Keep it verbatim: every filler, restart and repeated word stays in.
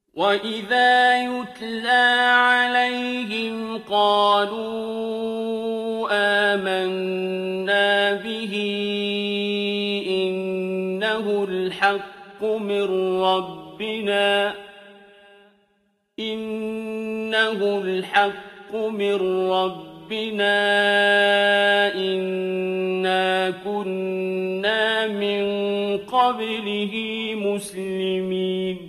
وَإِذَا يُتْلَىٰ عَلَيْهِمْ قَالُوا آمَنَّا بِهِ إِنَّهُ الْحَقُّ مِن رَّبِّنَا إِنَّهُ الْحَقُّ مِن رَّبِّنَا إِنَّا كُنَّا مِن قَبْلِهِ مُسْلِمِينَ